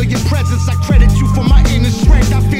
feel your presence. I credit you for my inner strength. I